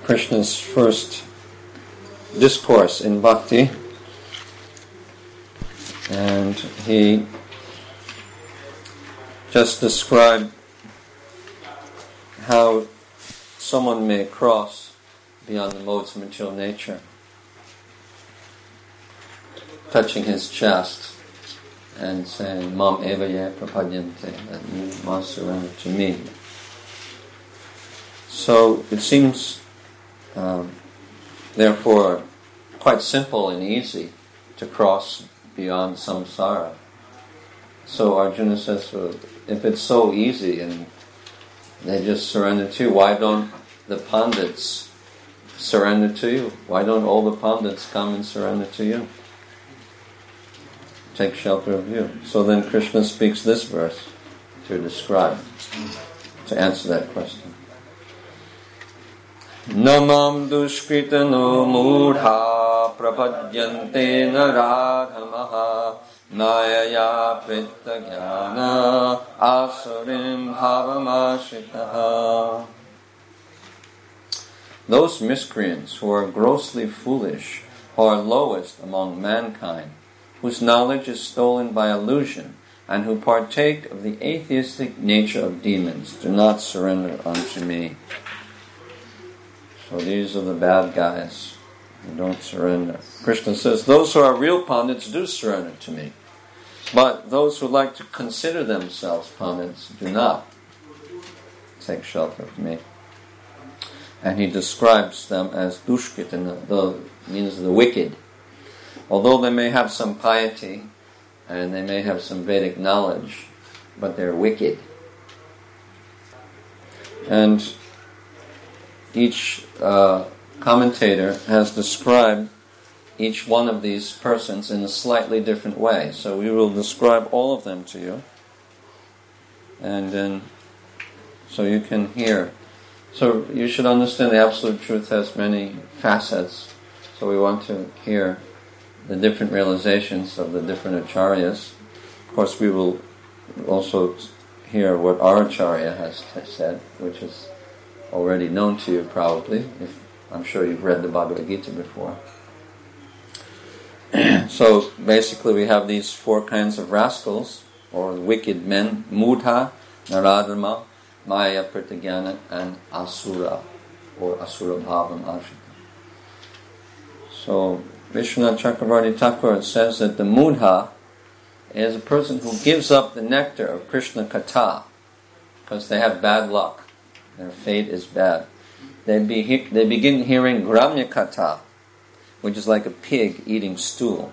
Krishna's first discourse in bhakti, and he just described how someone may cross beyond the modes of material nature, touching his chest and saying, Mam eva ye prapadyante, that you must surrender to me. So it seems, therefore, quite simple and easy to cross beyond samsara. So Arjuna says, well, if it's so easy and they just surrender to you, why don't the Pandits surrender to you? Why don't all the Pandits come and surrender to you? Take shelter of you. So then Krishna speaks this verse to describe, to answer that question. Namam dushkritano mudha prapadyante naradhamaha Nayaya prittagyana asurim bhavamashitaha. Those miscreants who are grossly foolish, who are lowest among mankind, whose knowledge is stolen by illusion, and who partake of the atheistic nature of demons, do not surrender unto me. So these are the bad guys who don't surrender. Krishna says, those who are real Pandits do surrender to me. But those who like to consider themselves Pandits do not take shelter of me. And he describes them as dushkrita, means the wicked. Although they may have some piety and they may have some Vedic knowledge, but they're wicked. And each commentator has described each one of these persons in a slightly different way. So we will describe all of them to you. And then, so you can hear. So you should understand the Absolute Truth has many facets. So we want to hear the different realizations of the different acharyas. Of course, we will also hear what our acharya has said, which is already known to you probably. I'm sure you've read the Bhagavad Gita before. So basically we have these four kinds of rascals, or wicked men: Mudha, Naradharma, Maya, Pritagyana, and Asura, or Asura Bhavam Ashita. So Vishwanath Chakravarti Thakur says that the Mudha is a person who gives up the nectar of Krishna Katha because they have bad luck. Their fate is bad. They begin hearing Gramya Katha, which is like a pig eating stool.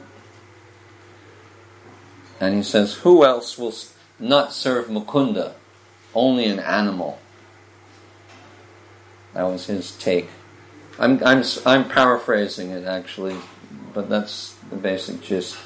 And he says, who else will not serve Mukunda? Only an animal. That was his take. I'm paraphrasing it actually, but that's the basic gist.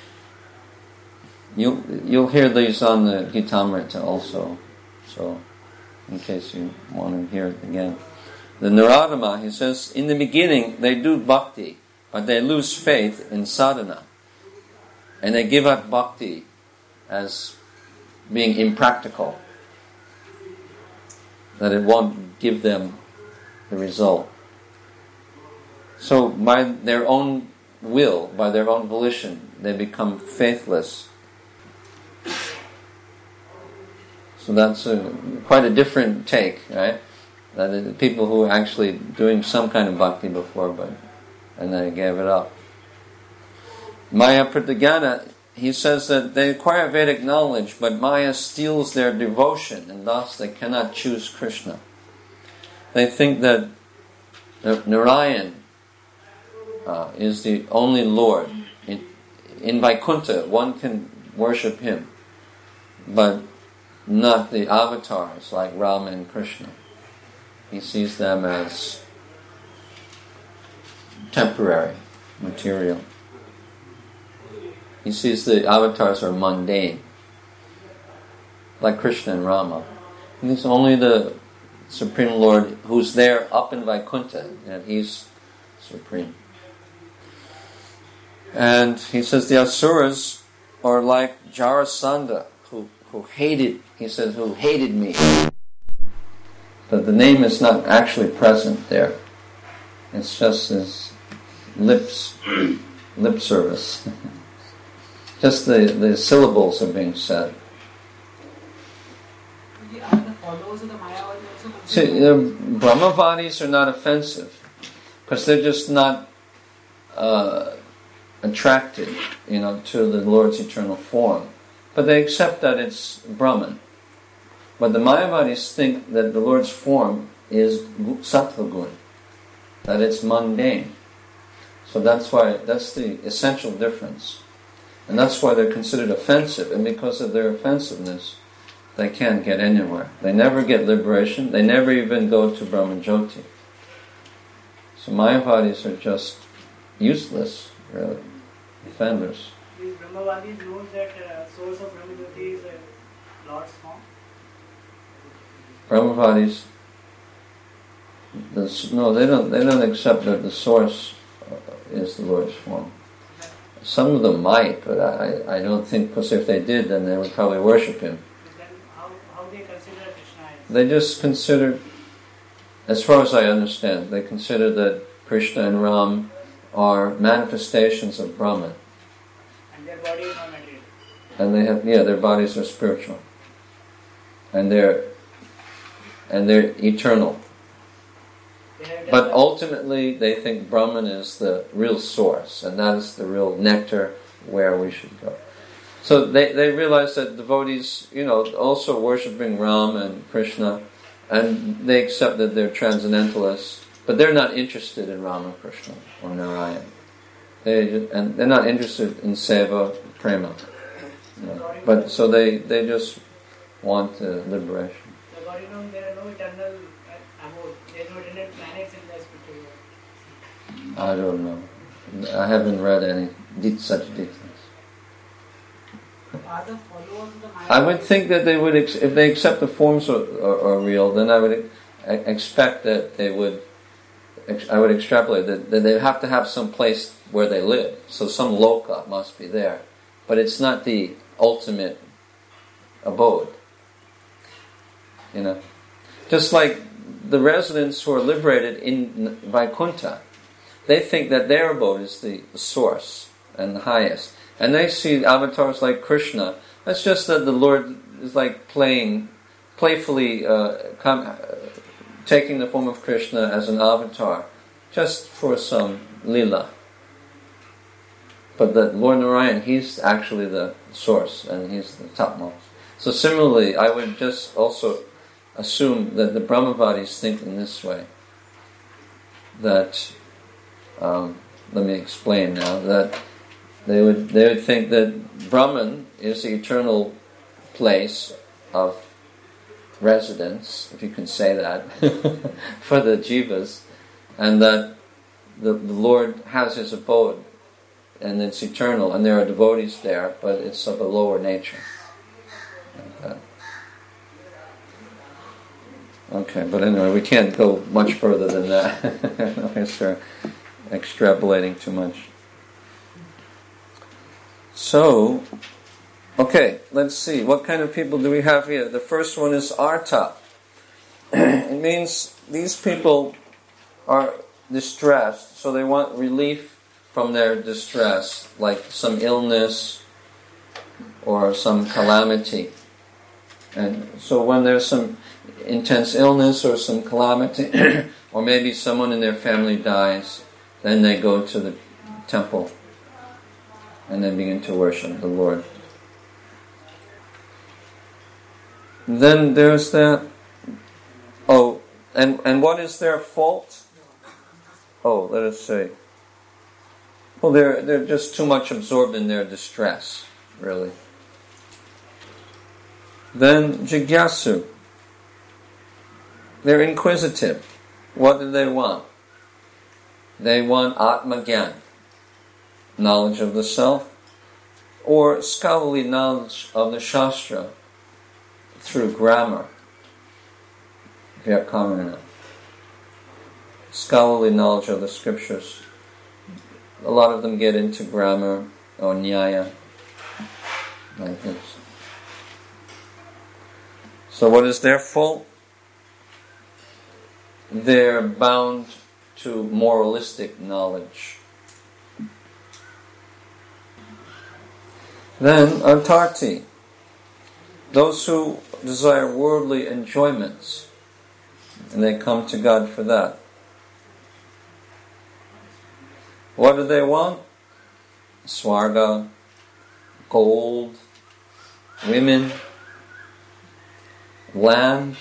You'll hear these on the Gitamrita also, so in case you want to hear it again. The Naradama, he says, in the beginning they do bhakti, but they lose faith in sadhana. And they give up bhakti as being impractical, that it won't give them the result. So by their own will, by their own volition, they become faithless. So that's quite a different take, right? The people who are actually doing some kind of bhakti before, and they gave it up. Maya Pritagyana, he says that they acquire Vedic knowledge, but Maya steals their devotion, and thus they cannot choose Krishna. They think that Narayan is the only Lord. In Vaikuntha, one can worship him, but not the avatars like Rama and Krishna. He sees them as temporary, material. He sees the avatars are mundane, like Krishna and Rama. And it's only the Supreme Lord who's there up in Vaikuntha, and he's supreme. And he says the Asuras are like Jarasandha, who hated, he says, who hated me. But the name is not actually present there. It's just this lip service. Just the syllables are being said. Are the followers of the Mayavadi also considered? See, the Brahmavadis are not offensive because they're just not attracted, to the Lord's eternal form. But they accept that it's Brahman. But the Mayavadis think that the Lord's form is sattva gun, that it's mundane. So that's the essential difference. And that's why they're considered offensive. And because of their offensiveness, they can't get anywhere. They never get liberation. They never even go to Brahmanjoti. So Mayavadis are just useless, really. Offenders. These Brahmavadis know that source of Brahmajyoti is a Lord's form? Brahmavadis, no, they don't accept that the source is the Lord's form. Some of them might, but I don't think, because if they did, then they would probably worship him. Then how they consider Krishna is? They just consider, as far as I understand, they consider that Krishna and Ram are manifestations of Brahman. And their body is not material. And they have, their bodies are spiritual. And they're eternal. But ultimately, they think Brahman is the real source, and that is the real nectar where we should go. So they realize that devotees, also worshipping Ram and Krishna, and they accept that they're transcendentalists, but they're not interested in Rama, Krishna, or Narayan. They're not interested in seva, prema. But so they just want liberation. So according to them, there are no eternal abode. There are no eternal planets in the spiritual world. I don't know. I haven't read any such details. Are the followers of the Mayavadis? I would think that they would, if they accept the forms are real, then I would expect that they would. I would extrapolate that they have to have some place where they live. So some loka must be there, but it's not the ultimate abode. Just like the residents who are liberated in Vaikuntha, they think that their abode is the source and the highest. And they see avatars like Krishna. That's just that the Lord is like playfully taking the form of Krishna as an avatar, just for some lila. But the Lord Narayan, he's actually the source, and he's the topmost. So similarly, I would just also assume that the Brahmavadis think in this way. That, let me explain now, that they would think that Brahman is the eternal place of residence, if you can say that, for the jivas, and that the Lord has his abode, and it's eternal, and there are devotees there, but it's of a lower nature. Like that. Okay, but anyway, we can't go much further than that. I start extrapolating too much. So, okay, let's see. What kind of people do we have here? The first one is arta. It means these people are distressed, so they want relief from their distress, like some illness or some calamity. And so when there's some intense illness or some calamity, or maybe someone in their family dies, then they go to the temple and they begin to worship the Lord. Then there's that. Oh, and what is their fault? Oh, let us say. Well, they're just too much absorbed in their distress, really. Then jigyasu. They're inquisitive. What do they want? They want atma-gyan, knowledge of the self, or scholarly knowledge of the Shastra through grammar, Vyakarana. Scholarly knowledge of the scriptures. A lot of them get into grammar or nyaya, like this. So what is their fault? They're bound to moralistic knowledge. Then, Artarti, those who desire worldly enjoyments, and they come to God for that. What do they want? Swarga, gold, women, land,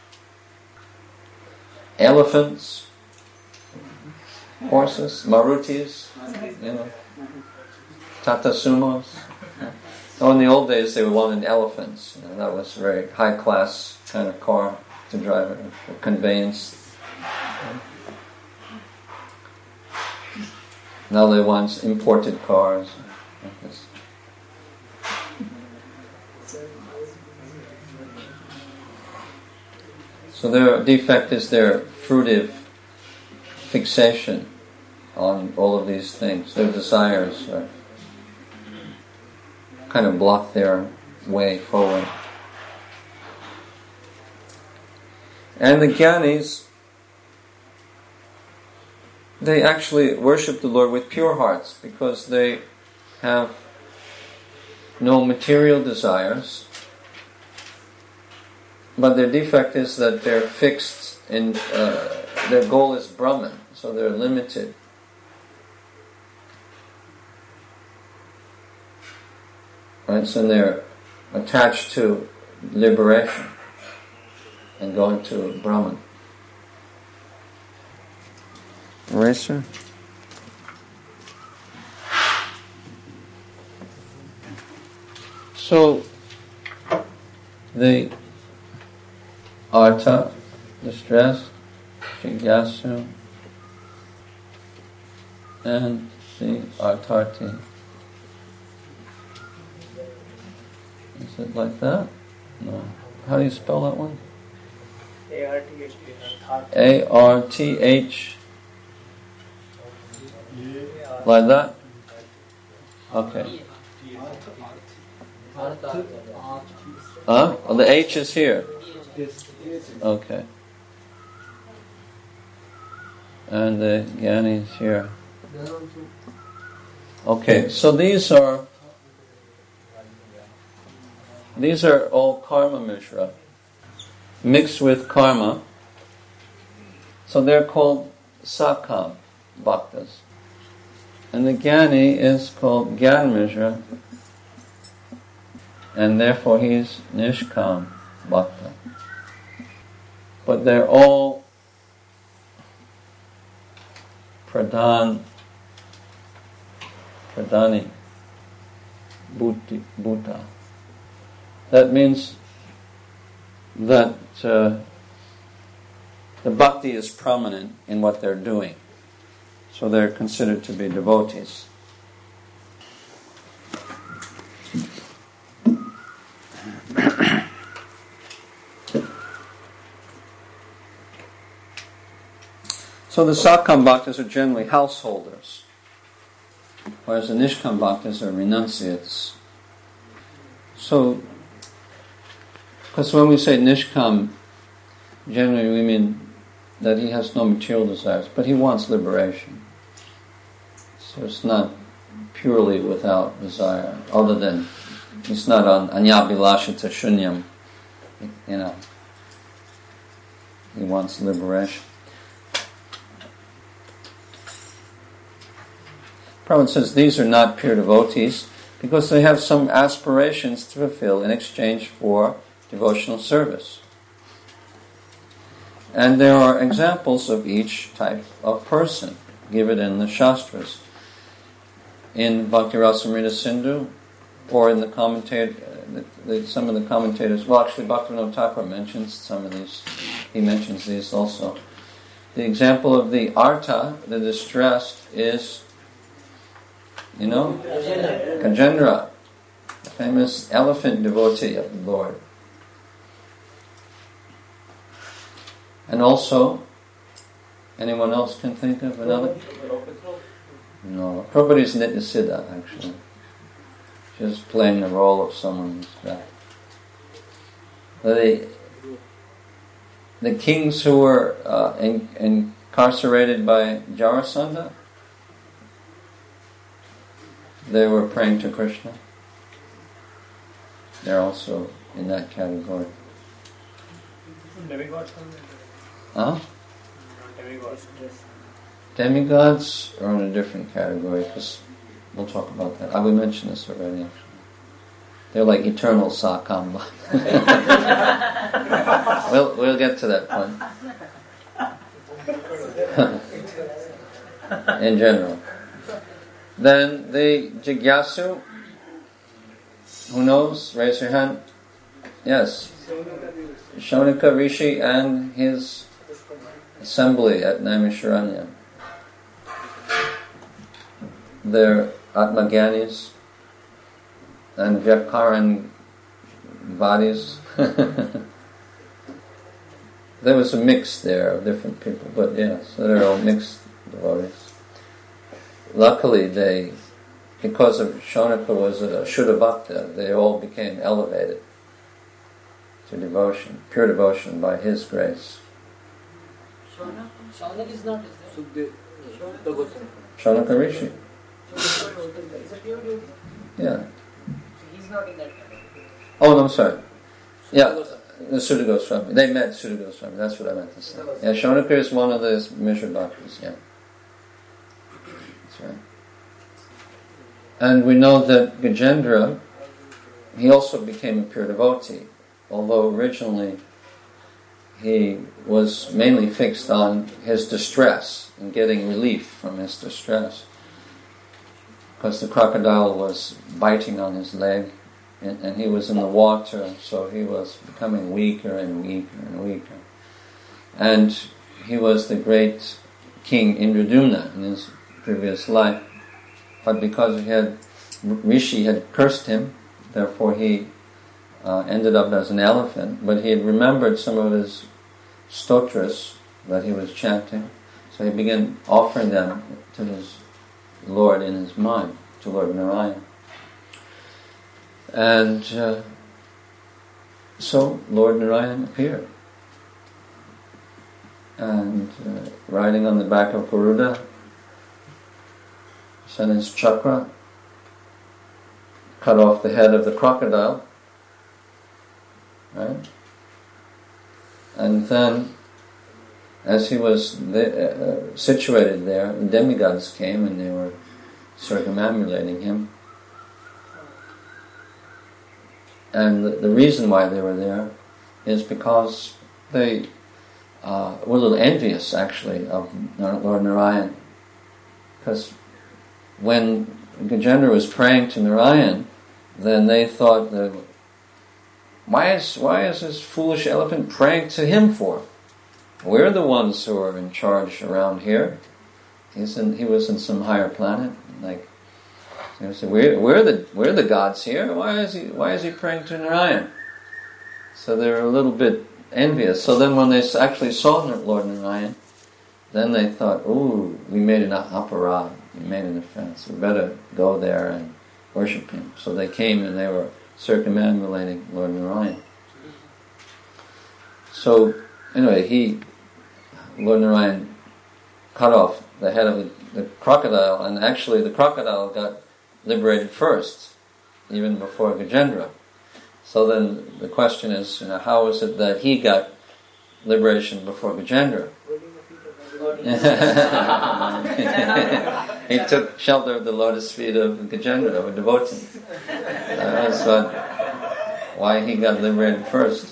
elephants, horses, Marutis, Tata Sumos. Oh, in the old days they wanted elephants. That was a very high class kind of car to drive, a conveyance. Now they want imported cars. So their defect is their fruitive fixation on all of these things. Their desires are kind of block their way forward. And the Jnanis, they actually worship the Lord with pure hearts because they have no material desires, but their defect is that they're fixed in, their goal is Brahman, so they're limited. Right, so they're attached to liberation and going to Brahman. Eraser? So, the Arta, distress, Jigyasu, and the Artarti. Is it like that? No. How do you spell that one? A-R-T-H. A-R-T-H. Like that? Okay. Huh? Oh, the H is here. Okay. And the Jnani is here. Okay, so these are all karma mishra, mixed with karma. So they're called sakam bhaktas. And the Jnani is called Gyan Mishra, and therefore he's Nishkam Bhakta. But they're all Pradhani Bhuta. That means that the bhakti is prominent in what they're doing. So they're considered to be devotees. So the Sakam Bhaktas are generally householders, whereas the Nishkam Bhaktas are renunciates. So, because when we say Nishkam, generally we mean that he has no material desires, but he wants liberation. So it's not purely without desire, other than it's not on anyabhilashita shunyam, he wants liberation. Prabhupada says these are not pure devotees because they have some aspirations to fulfill in exchange for devotional service. And there are examples of each type of person given in the Shastras. In Bhakti-rasamrita Sindhu, or in the commentator, some of the commentators, well actually Bhaktivinoda Thakur mentions some of these, he mentions these also. The example of the Arta, the distressed, is, Gajendra, the famous elephant devotee of the Lord. And also, anyone else can think of another? No, Prabhupada is Nityasiddha, actually. Just playing the role of someone who's dead. The kings who were incarcerated by Jarasandha, they were praying to Krishna. They're also in that category. Demigods? Huh? Demigods. Demigods are in a different category, because we'll talk about that. We mentioned this already, actually. They're like eternal Sakamba. We'll get to that point. In general. Then the Jigyasu, who knows? Raise your hand. Yes. Shaunika Rishi and his assembly at Naimisharanya. They're Atmagyanis and Vyakaran bodies. There was a mix there of different people, but yes, they're all mixed devotees. Luckily, because of Shaunika was a Shuddha Bhakta, they all became elevated to devotion, pure devotion by his grace. Shaunak is not, is there? Shaunika Rishi. It's a pure devotee. Yeah. So he's not in that category. Oh, no, I'm sorry. Yeah, the Sudha Goswami. They met Sudha Goswami. That's what I meant to say. Yeah, Shaunika is one of the Mishra Bhaktas. Yeah. That's right. And we know that Gajendra, he also became a pure devotee, although originally he was mainly fixed on his distress and getting relief from his distress. Because the crocodile was biting on his leg, and he was in the water, so he was becoming weaker and weaker and weaker. And he was the great king Indradumna in his previous life. But because Rishi had cursed him, therefore he ended up as an elephant. But he had remembered some of his stotras that he was chanting, so he began offering them to his Lord in his mind, to Lord Narayan. And so Lord Narayan appeared. And riding on the back of Garuda, sent his chakra, cut off the head of the crocodile, right? And then, as he was situated there, the demigods came and they were circumambulating him. And the reason why they were there is because they were a little envious, actually, of Lord Narayan. Because when Gajendra was praying to Narayan, then they thought that, why is this foolish elephant praying to him for? We're the ones who are in charge around here. He was in some higher planet. Like, they said, we're the gods here. Why is he praying to Narayan? So they were a little bit envious. So then when they actually saw Lord Narayan, then they thought, ooh, we made an aparad, we made an offense. We better go there and worship him. So they came and they were circumambulating Lord Narayan. So anyway, Lord Narayan cut off the head of the crocodile, and actually the crocodile got liberated first, even before Gajendra. So then the question is, how is it that he got liberation before Gajendra? He took shelter of the lotus feet of Gajendra, a devotee. That's why he got liberated first.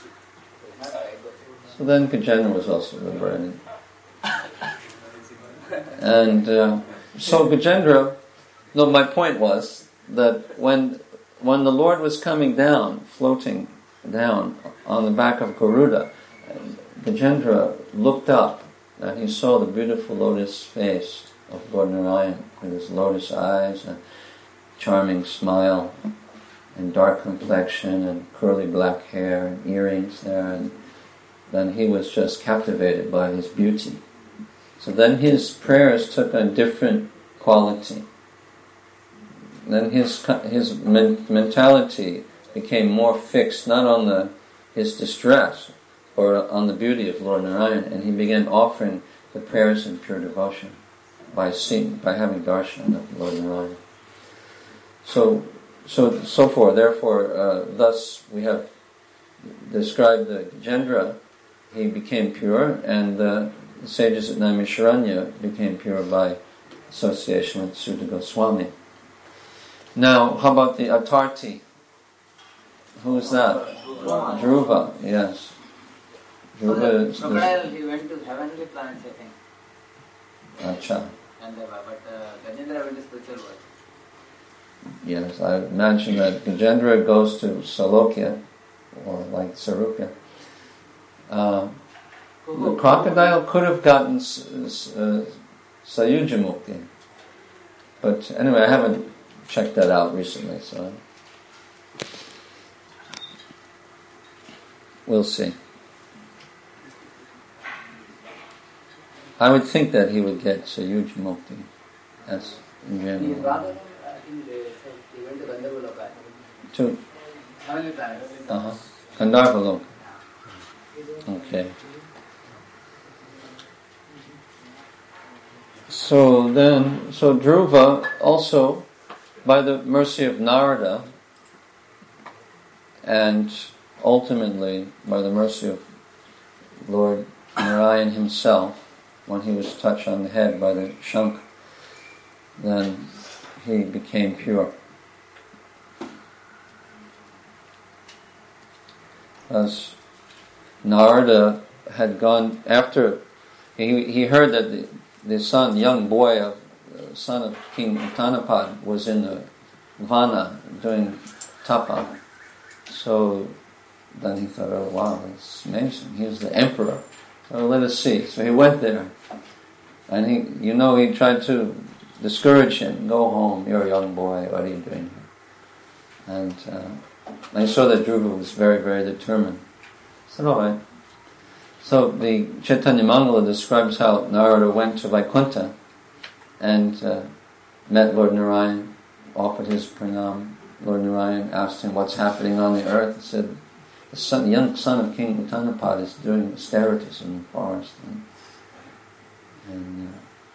So then Gajendra was also liberated. And so Gajendra, no, my point was that when the Lord was coming down, floating down on the back of Garuda, Gajendra looked up and he saw the beautiful lotus face of Lord Narayan with his lotus eyes and charming smile and dark complexion and curly black hair and earrings there, and then he was just captivated by his beauty. So then his prayers took a different quality. Then his mentality became more fixed, not on his distress or on the beauty of Lord Narayan, and he began offering the prayers in pure devotion by having darshan of Lord Narayana. So forth. Therefore, thus we have described the Gajendra. He became pure, and the sages at Naimisharanya became pure by association with Sutta Goswami. Now, how about the Atarti? Who is that? Dhruva, yes. Dhruva is crocodile, he went to heavenly planets, I think. Acha. But Gajendra went to spiritual world. Yes, I imagine that Gajendra goes to Salokya, or like Sarupya. The crocodile could have gotten Sayuja Mukti. But anyway, I haven't checked that out recently, so we'll see. I would think that he would get Sayuja Mukti. That's in general. His brother, I think he went to Gandharva Loka. To Heavenly planets. Gandharva Loka. Okay. So Dhruva also, by the mercy of Narada, and ultimately by the mercy of Lord Narayan himself, when he was touched on the head by the Shankh, then he became pure. As Narada had gone after, he heard that the young boy, son of King Uttanapad, was in the Vana doing tapa. So then he thought, oh wow, that's amazing. He's the emperor. So let us see. So he went there. And he tried to discourage him. Go home, you're a young boy, what are you doing here? And I saw that Dhruva was very, very determined. I said, all right. So the Chaitanya Mangala describes how Narada went to Vaikuntha and met Lord Narayan, offered his pranam. Lord Narayan asked him what's happening on the earth. He said, the young son of King Uttanapad is doing austerities in the forest. And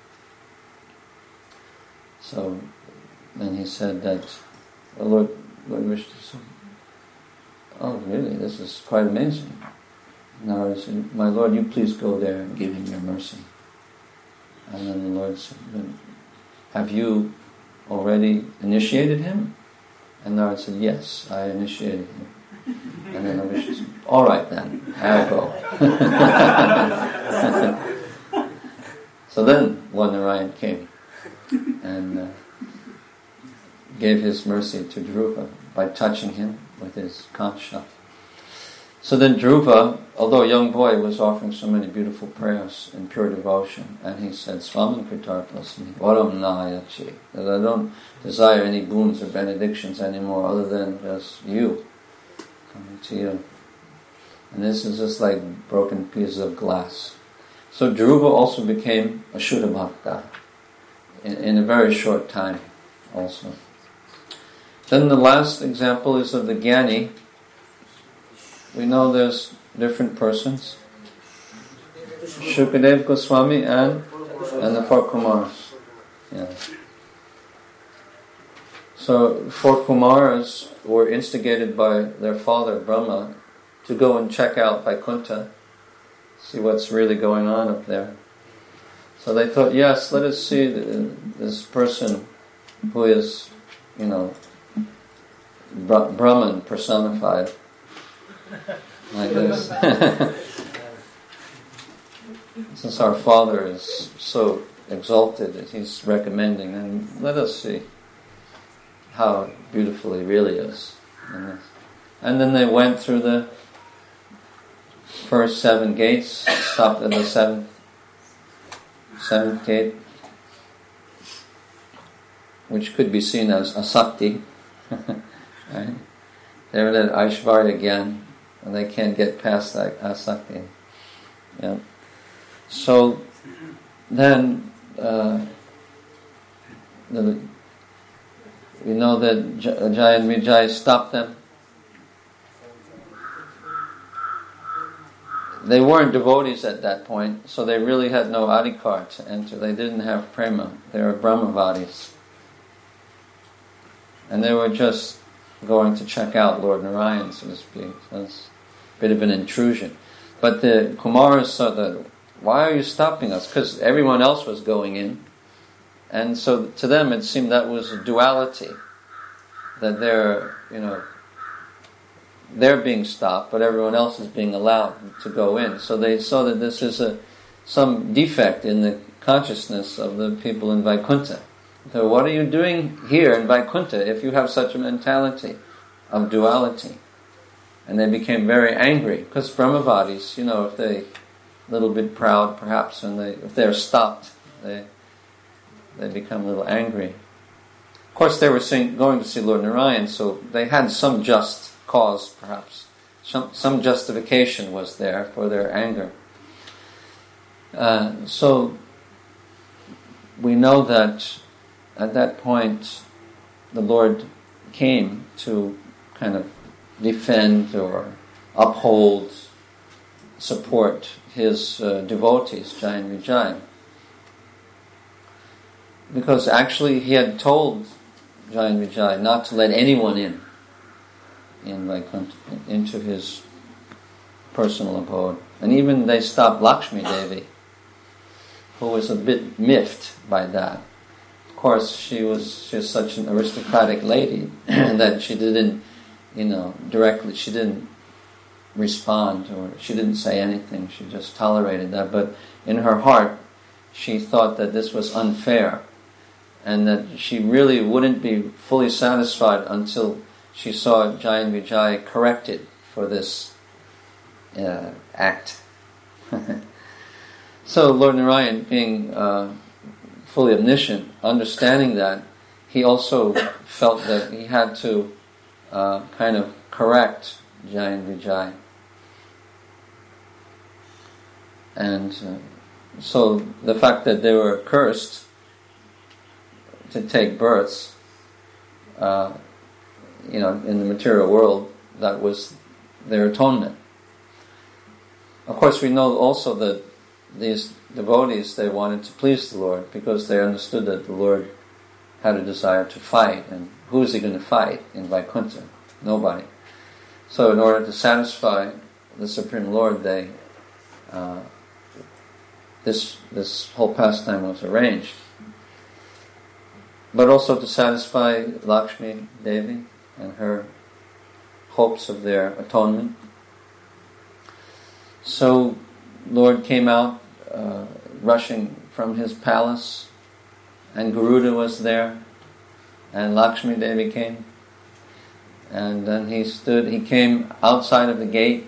so then he said that, Lord Vishnu said, oh really, this is quite amazing. Narada said, my Lord, you please go there and give him your mercy. And then the Lord said, have you already initiated him? And Narada said, yes, I initiated him. And then the Vishnu said, all right then, I'll go. So then Lord Narayan came and gave his mercy to Dhruva by touching him with his kansha. So then Dhruva, although a young boy, was offering so many beautiful prayers in pure devotion, and he said, Swaman Kritarpasmi, Varam Nahayachi, that I don't desire any boons or benedictions anymore other than just you, coming to you. And this is just like broken pieces of glass. So Dhruva also became a Shuddha Bhakta in a very short time also. Then the last example is of the Jnani. We know there's different persons. Shukadev Goswami and the four Kumars. Yeah. So four Kumars were instigated by their father Brahma to go and check out Vaikuntha, see what's really going on up there. So they thought, yes, let us see this person who is, Brahman personified. Like this. Since our Father is so exalted that He's recommending, and let us see how beautiful He really is. And then they went through the first 7 gates, stopped at the seventh gate, which could be seen as Asakti. Right? They're at Aishvarya again, and they can't get past that Asakti. Yeah. So then we know that Jai and Vijay stopped them. they weren't devotees at that point, so they really had no adhikar to enter. They didn't have prema. They were Brahmavadis. And they were just going to check out Lord Narayan, so to speak. So it's a bit of an intrusion. But the Kumaras saw that, why are you stopping us? Because everyone else was going in. And so to them it seemed that was a duality. That they're being stopped, but everyone else is being allowed to go in. So they saw that this is some defect in the consciousness of the people in Vaikuntha. So what are you doing here in Vaikuntha if you have such a mentality of duality? And they became very angry, because Brahmavadis, if they a little bit proud perhaps, and if they're stopped, they become a little angry. Of course they were going to see Lord Narayan, so they had some just cause perhaps. Some justification was there for their anger. So we know that at that point the Lord came to kind of defend or uphold, support his devotees, Jai and Vijay. Because actually he had told Jai and Vijay not to let anyone in Vaikuntha, into his personal abode. And even they stopped Lakshmi Devi, who was a bit miffed by that. Of course, she was such an aristocratic lady that she didn't, directly, she didn't respond, or she didn't say anything, she just tolerated that. But in her heart, she thought that this was unfair, and that she really wouldn't be fully satisfied until she saw Jai and Vijay corrected for this act. So Lord Narayan, being fully omniscient, understanding that, he also felt that he had to kind of correct Jai and Vijay. And so the fact that they were cursed to take births, in the material world, that was their atonement. Of course, we know also that these devotees, they wanted to please the Lord because they understood that the Lord had a desire to fight, and who is he going to fight in Vaikuntha? Nobody. So in order to satisfy the Supreme Lord, this whole pastime was arranged. But also to satisfy Lakshmi Devi and her hopes of their atonement. So Lord came out rushing from his palace, and Garuda was there, and Lakshmi Devi came, and then he came outside of the gate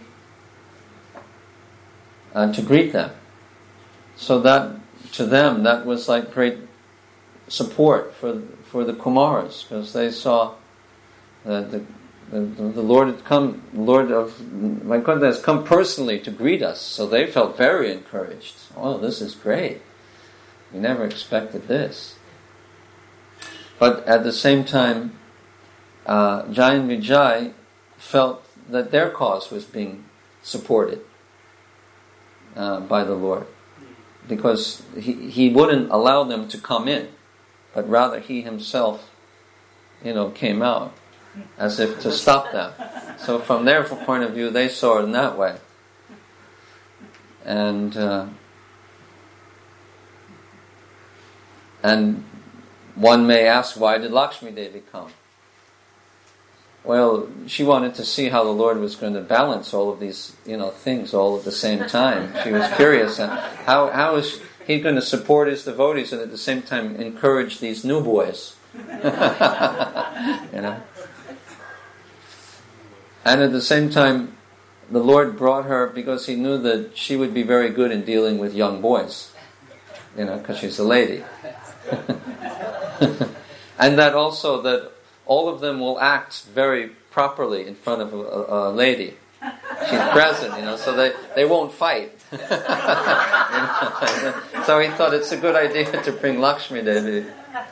to greet them. So that, to them, that was like great support for the Kumaras, because they saw that the Lord had come, the Lord of Vaikuntha has come personally to greet us. So they felt very encouraged. Oh, this is great. We never expected this. But at the same time, Jai and Vijay felt that their cause was being supported by the Lord, because he wouldn't allow them to come in, but rather he himself, came out as if to stop them. So from their point of view, they saw it in that way. And one may ask, why did Lakshmi Devi come? Well, she wanted to see how the Lord was going to balance all of these, things all at the same time. She was curious. How is he going to support his devotees and at the same time encourage these new boys? And at the same time, the Lord brought her because he knew that she would be very good in dealing with young boys, because she's a lady. And that also that all of them will act very properly in front of a lady. She's present, so they won't fight. So he thought it's a good idea to bring Lakshmi Devi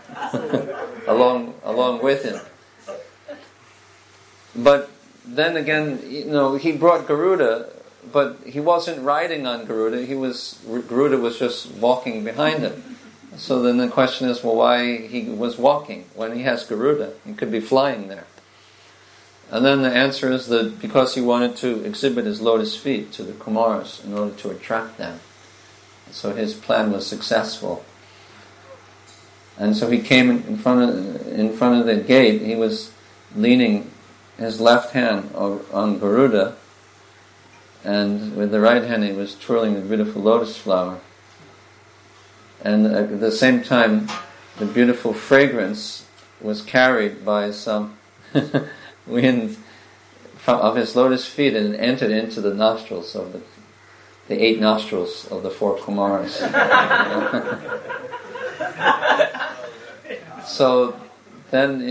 along with him. But then again, he brought Garuda but he wasn't riding on Garuda. Garuda was just walking behind him. So then the question is, well, why he was walking when he has Garuda? He could be flying there. And then the answer is that because he wanted to exhibit his lotus feet to the Kumars in order to attract them. So his plan was successful. And so he came in front of the gate. He was leaning his left hand on Garuda, and with the right hand he was twirling the beautiful lotus flower. And at the same time, the beautiful fragrance was carried by some wind of his lotus feet and entered into the nostrils of the 8 nostrils of the 4 Kumars. So then,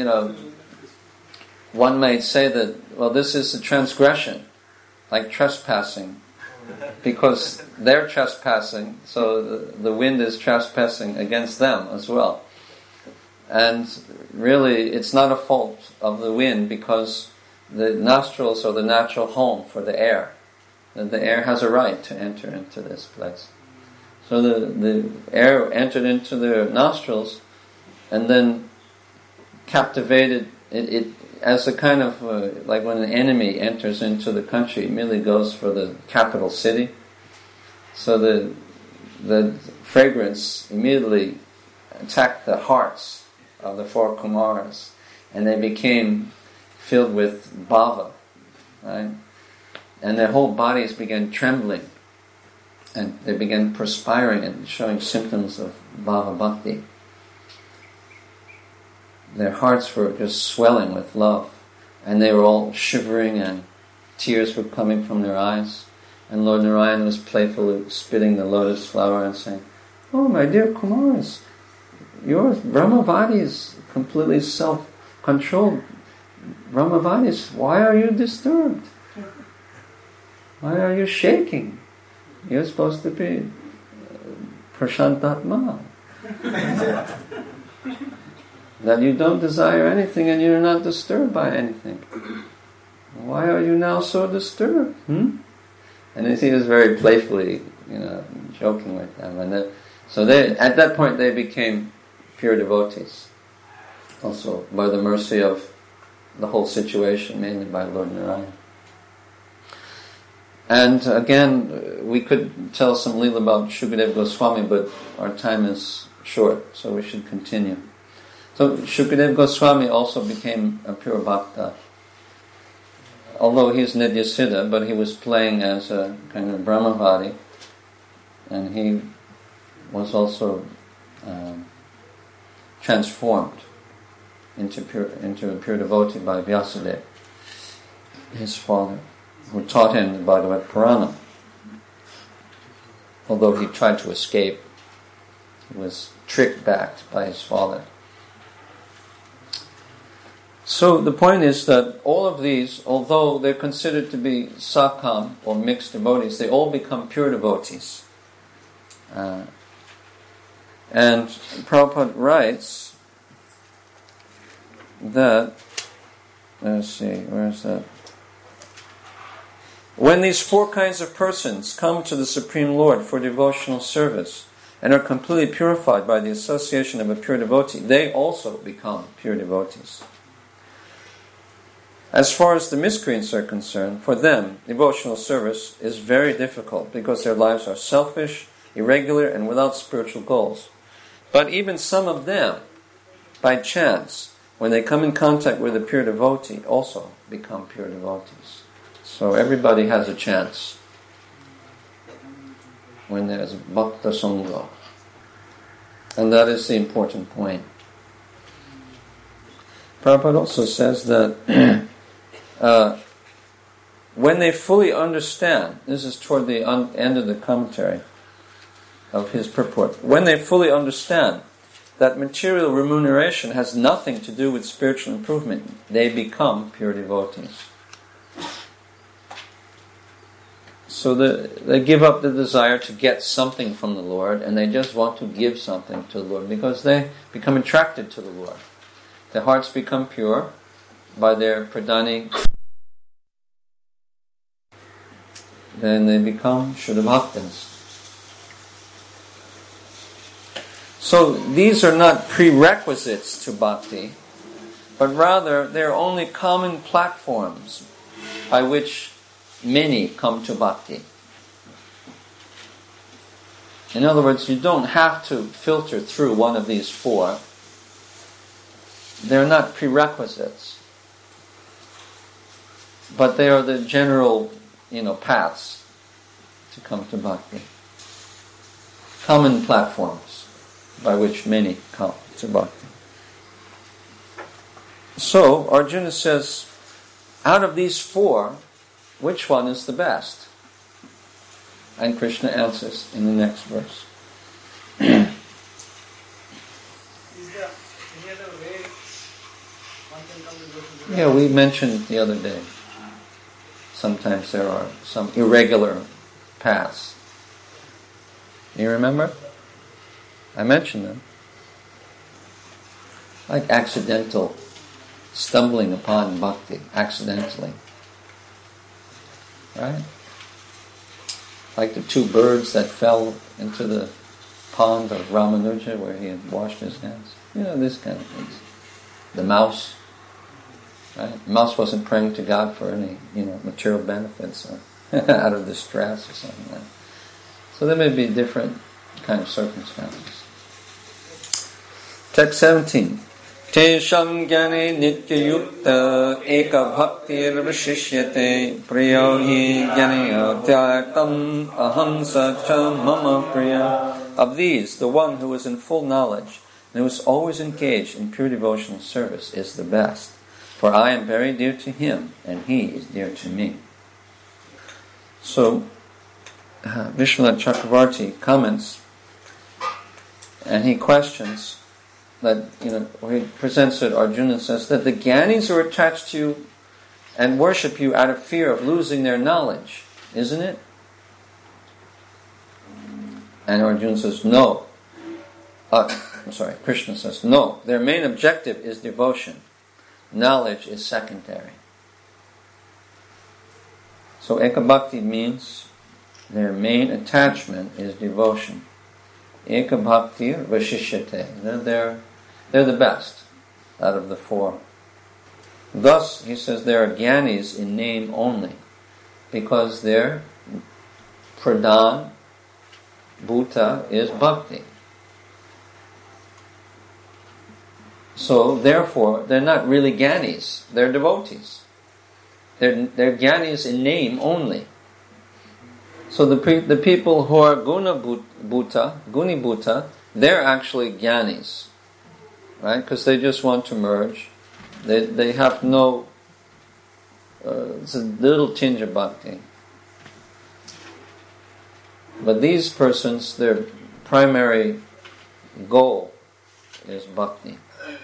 one might say that, well, this is a transgression, like trespassing, because they're trespassing, so the wind is trespassing against them as well. And really, it's not a fault of the wind, because the nostrils are the natural home for the air. And the air has a right to enter into this place. So the air entered into their nostrils and then captivated it as a kind of, like when an enemy enters into the country, it immediately goes for the capital city. So the fragrance immediately attacked the hearts of the 4 Kumars, and they became filled with bhava, right? And their whole bodies began trembling, and they began perspiring and showing symptoms of bhava bhakti. Their hearts were just swelling with love, and they were all shivering, and tears were coming from their eyes. And Lord Narayan was playfully spitting the lotus flower and saying, "Oh, my dear Kumars, your Brahmavadi is completely self-controlled. Brahmavadis, why are you disturbed? Why are you shaking? You're supposed to be Prashantatma. That you don't desire anything and you're not disturbed by anything. Why are you now so disturbed? And he was very playfully, joking with them. And so at that point they became pure devotees. Also by the mercy of the whole situation, mainly by Lord Narayan. And again, we could tell some Leela about Shukadeva Goswami, but our time is short, so we should continue. So Shukadeva Goswami also became a pure bhakta. Although he's Nityasiddha, but he was playing as a kind of Brahmavadi, and he was also transformed into a pure devotee by Vyasadeva, his father, who taught him the Bhagavad Purana. Although he tried to escape, he was tricked back by his father. So the point is that all of these, although they're considered to be sakam or mixed devotees, they all become pure devotees. And Prabhupada writes that, let's see, where is that? When these 4 kinds of persons come to the Supreme Lord for devotional service and are completely purified by the association of a pure devotee, they also become pure devotees. As far as the miscreants are concerned, for them, devotional service is very difficult because their lives are selfish, irregular, and without spiritual goals. But even some of them, by chance, when they come in contact with a pure devotee, also become pure devotees. So everybody has a chance when there's bhakta sangha. And that is the important point. Prabhupada also says that when they fully understand, this is toward the end of the commentary of his purport, when they fully understand that material remuneration has nothing to do with spiritual improvement, they become pure devotees. So they give up the desire to get something from the Lord, and they just want to give something to the Lord because they become attracted to the Lord. Their hearts become pure by their pradhani. then they become Shuddha Bhaktas. So these are not prerequisites to bhakti, but rather they're only common platforms by which many come to bhakti. In other words, you don't have to filter through one of these four. They're not prerequisites, but they are the general, paths to come to bhakti. Common platforms by which many come to bhakti. So, Arjuna says, out of these four, which one is the best? And Krishna answers in the next verse. Is there any other way one can come to devotion? Yeah, we mentioned the other day. Sometimes there are some irregular paths. You remember? I mentioned them. Like accidental stumbling upon bhakti, accidentally. Right? Like the two birds that fell into the pond of Ramanuja where he had washed his hands. This kind of things. The mouse. Right? The mouse wasn't praying to God for any, material benefits or out of distress or something like that. So there may be different kind of circumstances. Text 17. Tesham gyane nityayukta eka bhaktir vishishyate priyo hi gyane atyartam aham sacha mama priya. Of these, the one who is in full knowledge and who is always engaged in pure devotional service is the best. For I am very dear to him, and he is dear to me. So, Vishwanath Chakravarti comments, and he questions that, he presents it, Arjuna says, that the Gyanis are attached to you and worship you out of fear of losing their knowledge, isn't it? And Arjuna says, no. Krishna says, no. Their main objective is devotion. Knowledge is secondary. So Ekabhakti means their main attachment is devotion. Ekabhakti vashishyate. They're the best out of the four. Thus, he says, they are Gyanis in name only, because their pradhan, bhuta, is bhakti. So, therefore, they're not really Gyanis, they're devotees. They're Gyanis in name only. So the people who are guni bhuta, they're actually Gyanis. Right? Because they just want to merge. They have no, it's a little tinge of bhakti. But these persons, their primary goal is bhakti.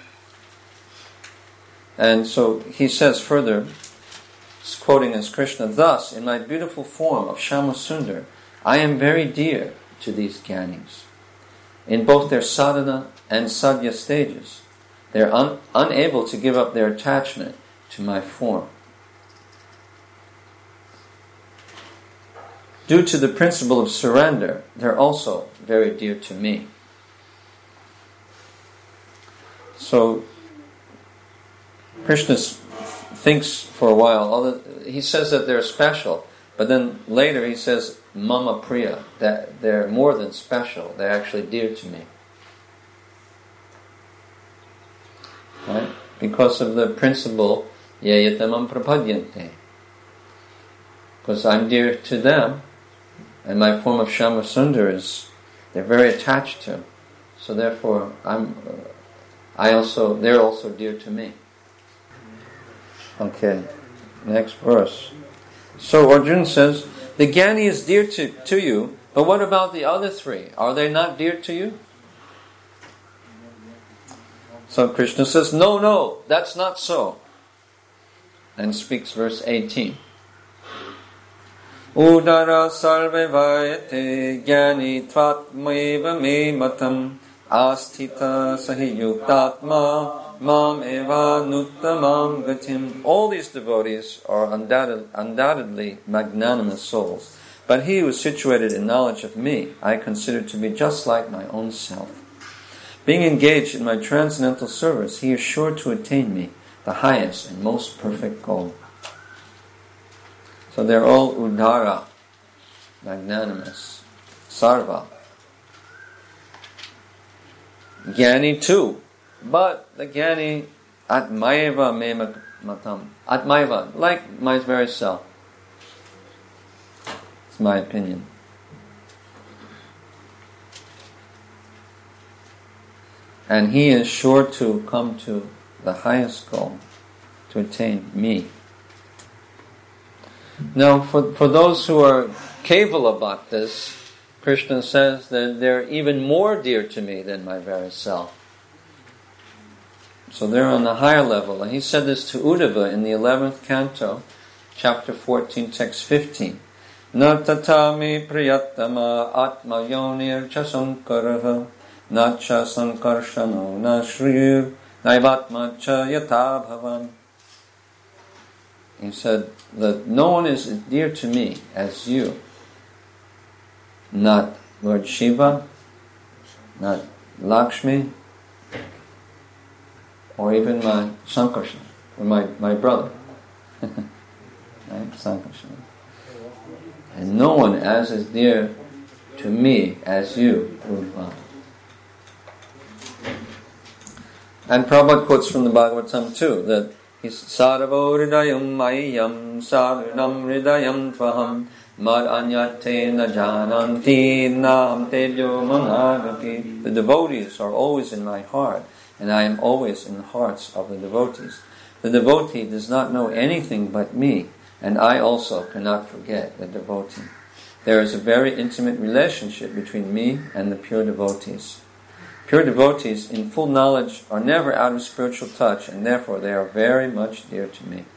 And so he says further, quoting as Krishna, thus, in my beautiful form of Shyamasundar, I am very dear to these Gyanis. In both their sadhana and sadhya stages, they are unable to give up their attachment to my form. Due to the principle of surrender, they're also very dear to me. So, Krishna thinks for a while, although he says that they're special, but then later he says, Mama Priya, that they're more than special, they're actually dear to me. Right? Because of the principle, Yayatamam prapadyante. Because I'm dear to them, and my form of Shyamasundar is, they're very attached to. So therefore, they're also dear to me. Okay, next verse. So Arjuna says, the Gyani is dear to you, but what about the other three? Are they not dear to you? So Krishna says, no, that's not so. And speaks verse 18. Udara sarve vayate gyani tvatmaiva me matam asthita sahiyuktatma mam eva nuttamam gatim. All these devotees are undoubtedly magnanimous souls, But he who is situated in knowledge of me, I consider to be just like my own self. Being engaged in my transcendental service, he is sure to attain me, the highest and most perfect goal. So they're all udara, magnanimous, sarva. Jnani too, but the jnani atmayeva me matam, atmayeva, like my very self. It's my opinion. And he is sure to come to the highest goal, to attain me. Now, for those who are kevala bhaktas, Krishna says that they're even more dear to me than my very self. So they're on the higher level. And he said this to Uddhava in the 11th canto, chapter 14, text 15. Na tatami priyatama atma yonir cha sankaraha na cha sankarshano na shrir naivatma cha yata bhavan. He said that no one is as dear to me as you. Not Lord Shiva, not Lakshmi, or even my Sankarsana, or my brother. Right? Sankarsana. And no one as is dear to me as you, Rupa. And Prabhupada quotes from the Bhagavatam too, that he's Sarvo Hridayam Mayam Sarunam Hridayam Tvaham Mad Anyate na Jananti Nam Tebyo Managati. The devotees are always in my heart, and I am always in the hearts of the devotees. The devotee does not know anything but me, and I also cannot forget the devotee. There is a very intimate relationship between me and the pure devotees. Pure devotees in full knowledge are never out of spiritual touch, and therefore they are very much dear to me.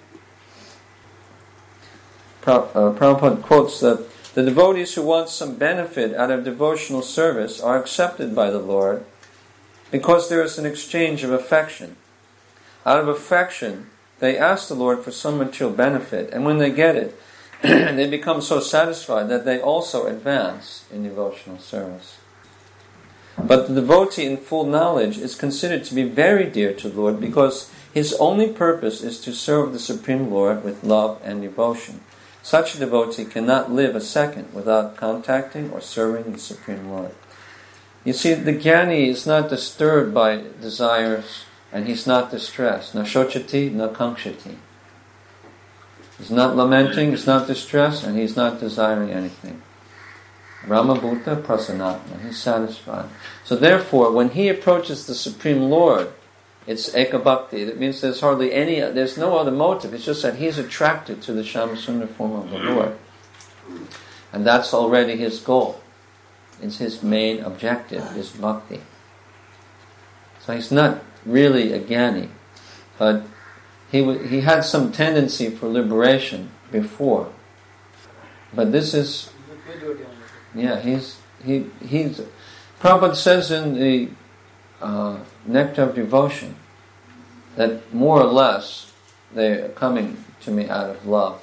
Prabhupada quotes that the devotees who want some benefit out of devotional service are accepted by the Lord because there is an exchange of affection. Out of affection, they ask the Lord for some material benefit, and when they get it, they become so satisfied that they also advance in devotional service. But the devotee in full knowledge is considered to be very dear to the Lord because his only purpose is to serve the Supreme Lord with love and devotion. Such a devotee cannot live a second without contacting or serving the Supreme Lord. You see, the jnani is not disturbed by desires, and he's not distressed. Na shochati, na kankshati. He's not lamenting, he's not distressed, and he's not desiring anything. Ramabhuta prasanatma, he's satisfied. So therefore, when he approaches the Supreme Lord, it's ekabhakti. That means there's no other motive. It's just that he's attracted to the Shyamasundar form of the Lord. And that's already his goal. It's his main objective, is bhakti. So he's not really a jnani, but he had some tendency for liberation before. But this is, he's Prabhupada says in the Nectar of Devotion that more or less they are coming to me out of love,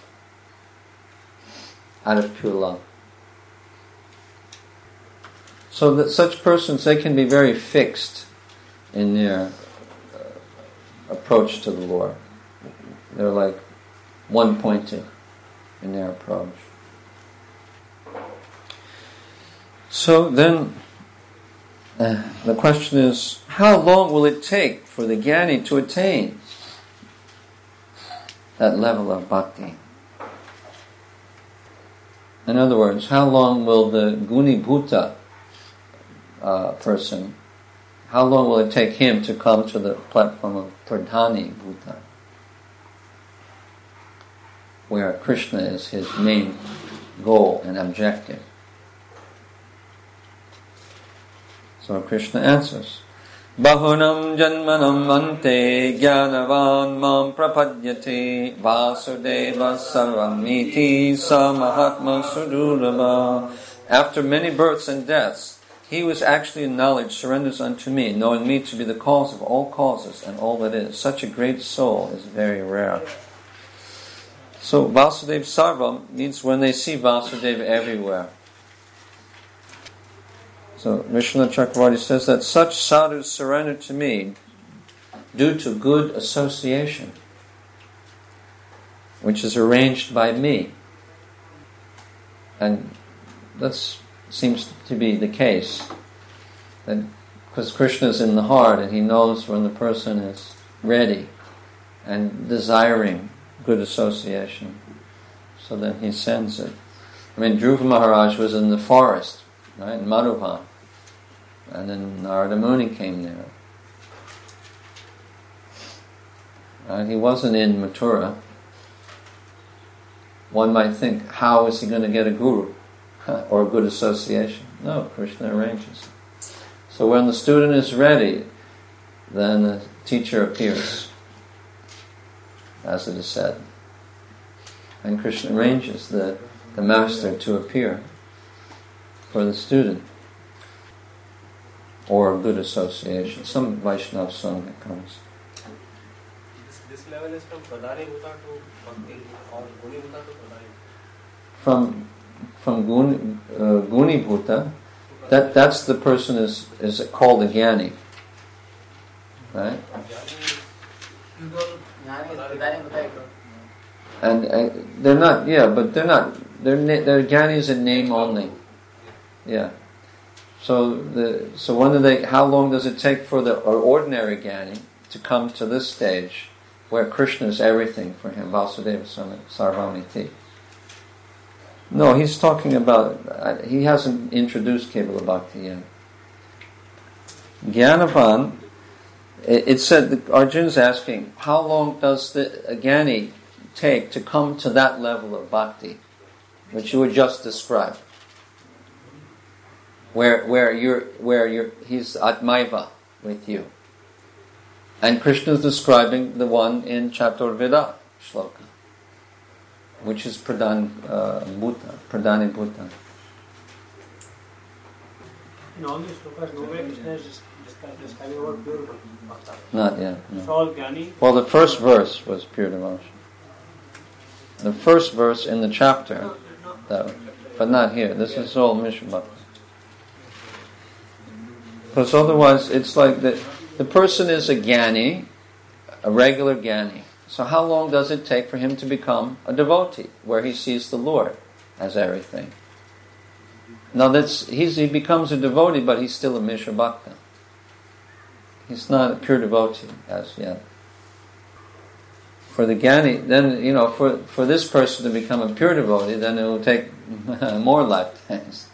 out of pure love. So that such persons, they can be very fixed in their approach to the Lord. They're like one-pointed in their approach. So then, the question is, how long will it take for the jnani to attain that level of bhakti? In other words, how long will the Gunibhuta person, how long will it take him to come to the platform of Pradhani Bhuta, where Krishna is his main goal and objective? So Krishna answers, Bahunam janmanam ante jnanavan mam prapadyate vasudeva sarvamiti samahatma sudurava. After many births and deaths, he who is actually in knowledge surrenders unto me, knowing me to be the cause of all causes and all that is. Such a great soul is very rare. So Vasudeva Sarvam means when they see Vasudeva everywhere. So Vishwanath Chakravarti says that such sadhus surrender to me due to good association, which is arranged by me. And that seems to be the case. That because Krishna is in the heart and he knows when the person is ready and desiring good association. So then he sends it. I mean, Dhruva Maharaj was in the forest, right, in Madhuban. And then Narada Muni came there. Right? He wasn't in Mathura. One might think, how is he going to get a guru or a good association? No, Krishna arranges. So when the student is ready, then the teacher appears, as it is said. And Krishna arranges the master to appear for the student or a good association. Some Vaishnava Sangha comes. This level is from Pradhani Bhuta to Bhakti or Guni Bhuta to Pradhani? From Guni Bhuta, that's the person is called a Jnani. Right? And they're not, but they're not, they're Jnanis in name only. Yeah. So when do they? How long does it take for the ordinary Jnani to come to this stage where Krishna is everything for him? Vasudeva Sarvamiti. No, he's talking about. He hasn't introduced Kevala Bhakti yet. Jnanavan. It said that Arjuna's asking, how long does the Jnani take to come to that level of bhakti, which you were just described? Where he's Atmaiva with you. And Krishna is describing the one in Chaturveda shloka, which is Pradhani Bhuta. In all these shlokas, nowhere Krishna is describing about pure bhakti. Not yet. No. It's all Jnani. Well, the first verse was pure devotion. The first verse in the chapter, but not here. This is all Mishra Bhakti. Because otherwise, it's like the person is a Jnani, a regular Jnani. So how long does it take for him to become a devotee, where he sees the Lord as everything? Now he becomes a devotee, but he's still a Mishra Bhakta. He's not a pure devotee as yet. For the Jnani, then, for this person to become a pure devotee, then it will take more lifetimes.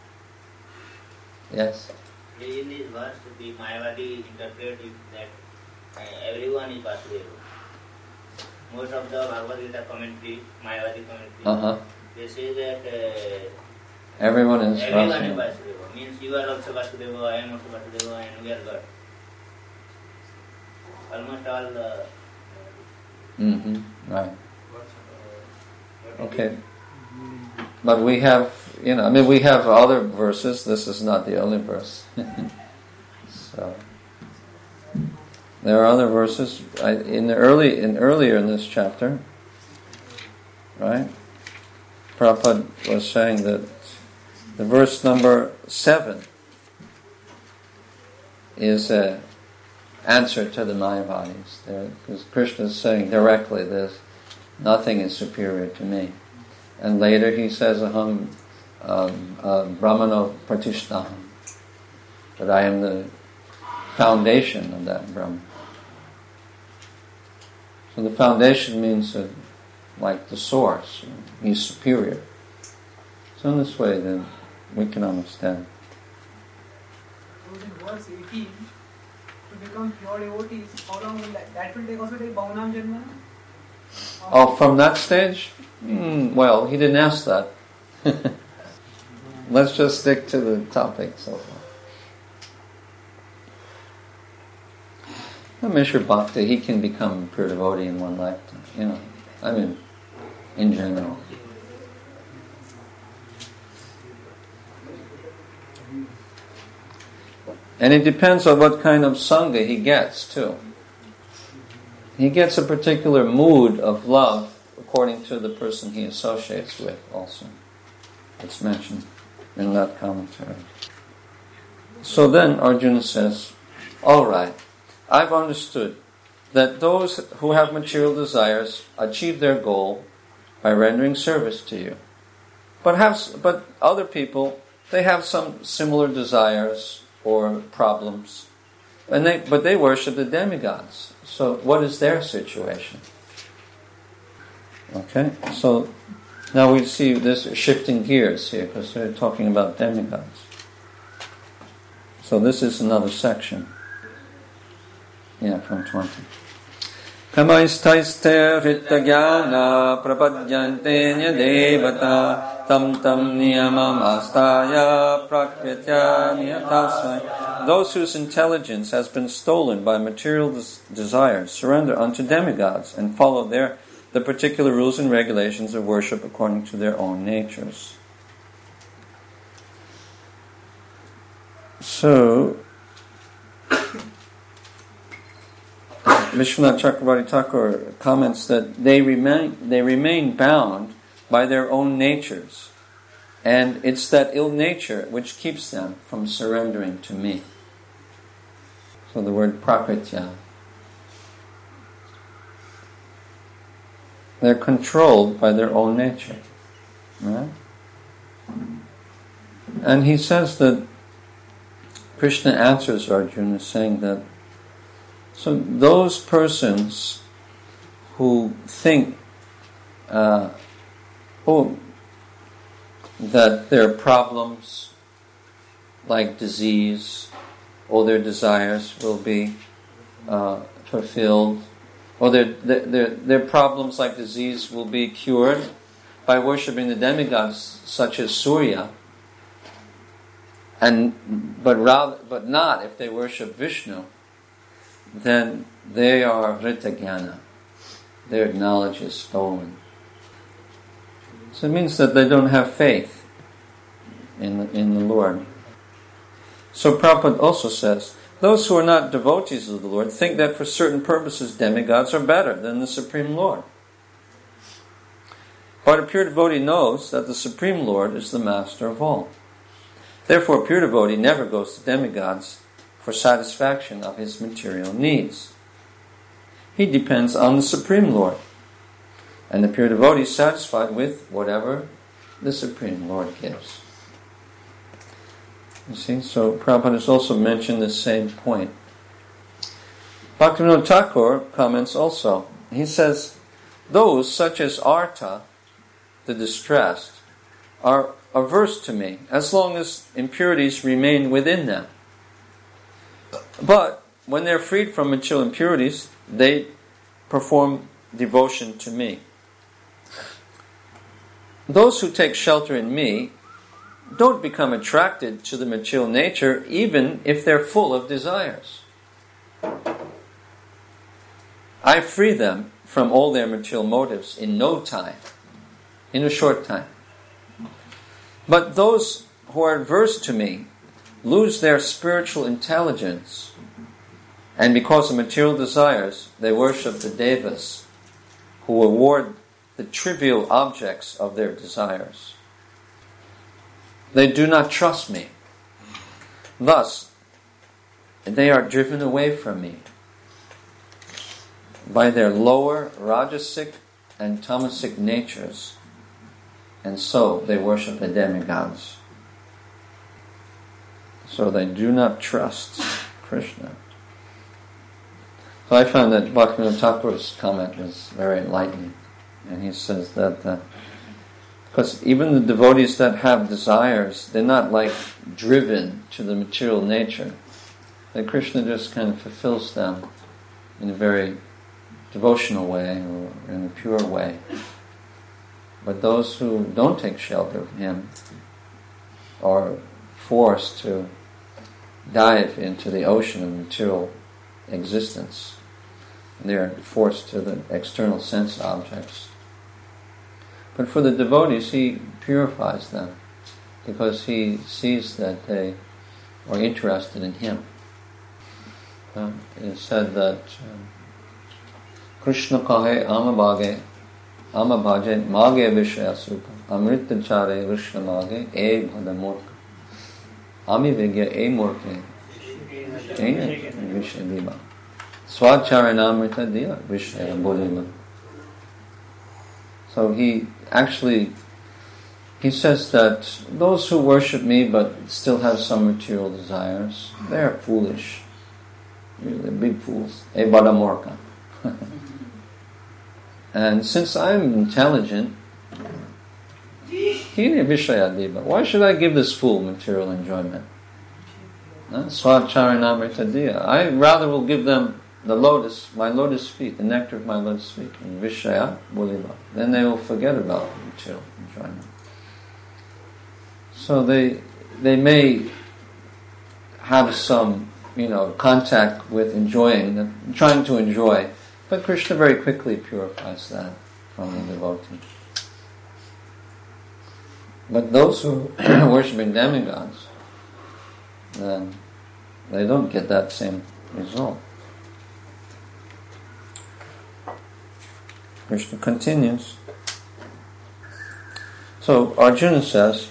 Yes? In this verse, the Mayavadi interpret it that everyone is Vasudeva. Most of the Bhagavad Gita commentary, Mayavadi commentary, they say that everyone is Vasudeva. Means you are also Vasudeva, I am also Vasudeva, and we are God. Almost all right. Okay. But we have, we have other verses. This is not the only verse. So there are other verses earlier in this chapter, right? Prabhupada was saying that the verse number 7 is a answer to the Mayavadis. Because Krishna is saying directly this, nothing is superior to me. And later he says, Aham Brahmano Pratishtaham, that I am the foundation of that Brahman. So the foundation means like the source. He's superior. So in this way then we can understand. So in verse 18, to become pure devotees, how long will that will also take Bhavanam Janma? Oh, from that stage? Well, he didn't ask that. Let's just stick to the topic so far. Mishra Bhakti, he can become a pure devotee in one lifetime, in general. And it depends on what kind of sangha he gets, too. He gets a particular mood of love according to the person he associates with also. It's mentioned in that commentary. So then Arjuna says, all right, I've understood that those who have material desires achieve their goal by rendering service to you. But other people, they have some similar desires or problems, but they worship the demigods. So what is their situation? Okay, so now we see this shifting gears here because they're talking about demigods. So this is another section. Yeah, from 20. Kamaistaiste rittagyana prapadyante nyadevata tam tam niyamam astaya prakritya niyatasvai. Those whose intelligence has been stolen by material desires surrender unto demigods and follow the particular rules and regulations of worship according to their own natures. So, Vishwanath Chakravarti Thakur comments that they remain bound by their own natures, and it's that ill nature which keeps them from surrendering to me. So the word prakritya. They're controlled by their own nature. Right? And he says that Krishna answers Arjuna saying that so those persons who think that their problems like disease or their desires will be fulfilled, or their problems like disease will be cured by worshipping the demigods such as Surya, but not if they worship Vishnu, then they are ritagyana. Their knowledge is stolen. So it means that they don't have faith in the Lord. So Prabhupada also says, those who are not devotees of the Lord think that for certain purposes demigods are better than the Supreme Lord. But a pure devotee knows that the Supreme Lord is the master of all. Therefore, a pure devotee never goes to demigods for satisfaction of his material needs. He depends on the Supreme Lord, and the pure devotee is satisfied with whatever the Supreme Lord gives. You see, so Prabhupada has also mentioned the same point. Bhaktivinoda Thakur comments also. He says, those such as Artha, the distressed, are averse to me as long as impurities remain within them. But when they're freed from material impurities, they perform devotion to me. Those who take shelter in me don't become attracted to the material nature even if they're full of desires. I free them from all their material motives in no time, in a short time. But those who are adverse to me lose their spiritual intelligence, and because of material desires, they worship the devas, who award the trivial objects of their desires. They do not trust me. Thus, they are driven away from me by their lower rajasic and tamasic natures, and so they worship the demigods. So they do not trust Krishna. So I found that Bhaktivinoda Thakur's comment was very enlightening. And he says that because even the devotees that have desires, they're not like driven to the material nature. That Krishna just kind of fulfills them in a very devotional way or in a pure way. But those who don't take shelter of him are forced to dive into the ocean of material existence. And they are forced to the external sense objects. But for the devotees, he purifies them because he sees that they are interested in him. It is said that Krishna kahe amabage Amabhaje mage vishaya suka. Amritachare vishnamage e bhadamurka. Ami vigya e murke. E vishadiva. Swacharanamrita diya vishaya bodhiva. So he says that those who worship me but still have some material desires, they are foolish. They're big fools. E bhadamurka. And since I'm intelligent, why should I give this fool material enjoyment? Swacharanamritadiya. I rather will give them my lotus feet, the nectar of my lotus feet, and Vishaya Buliva. Then they will forget about material enjoyment. So they may have some, contact with trying to enjoy, but Krishna very quickly purifies that from the devotee. But those who are worshipping demigods, then they don't get that same result. Krishna continues. So Arjuna says,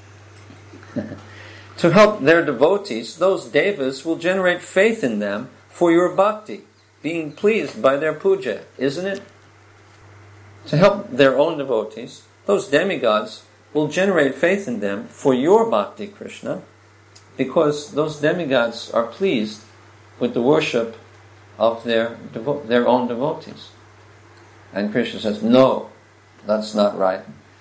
to help their devotees, those devas will generate faith in them for your bhakti, being pleased by their puja, isn't it? To help their own devotees, those demigods will generate faith in them for your bhakti, Krishna, because those demigods are pleased with the worship of their own devotees. And Krishna says, no, that's not right.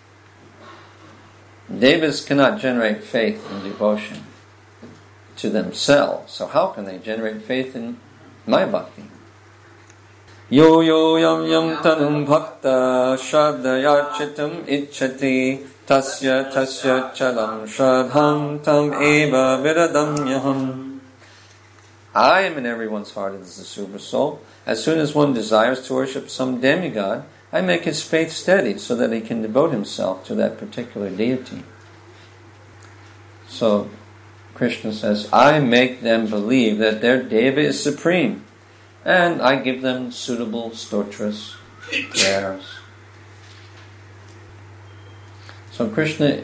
Devas cannot generate faith and devotion to themselves, so how can they generate faith in my bhakti? Yo yo yam yam tanum bhakta shraddhaya chitam ichchati tasya chalam shraddham tam eva viradamyaham. I am in everyone's heart as the Super Soul. As soon as one desires to worship some demigod, I make his faith steady so that he can devote himself to that particular deity. So Krishna says, I make them believe that their deva is supreme, and I give them suitable stotras, prayers. So Krishna